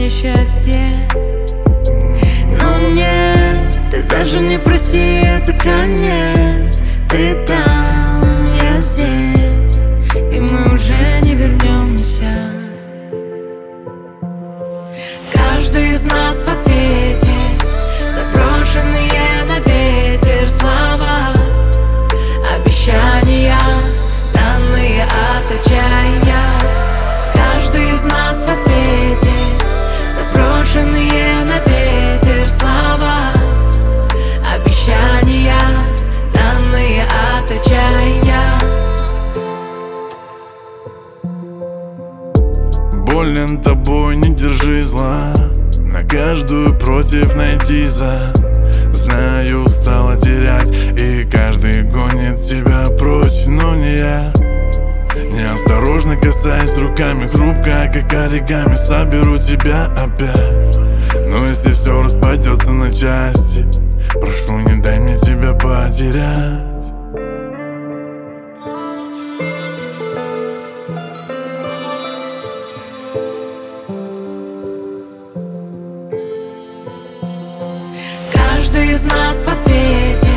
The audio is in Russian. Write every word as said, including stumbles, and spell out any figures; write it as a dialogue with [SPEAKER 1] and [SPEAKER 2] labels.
[SPEAKER 1] мне счастье. Но нет, ты даже не проси, это конец. Ты там, я здесь, и мы уже не вернемся. Каждый из нас в ответе, заброшенные на ветер слова, обещания, данные от отчаяния. Каждый из нас в ответе, заброшенные на ветер слова, обещания, данные от отчаяния.
[SPEAKER 2] Болен тобой, не держи зла, на каждую против найти за. Знаю, устала терять, и каждый гонит тебя прочь, но не я. Неосторожно касаясь руками, хрупко, как оригами, соберу тебя опять. Но если все распадется на части, прошу, не дай мне тебя потерять.
[SPEAKER 1] Каждый из нас в ответе,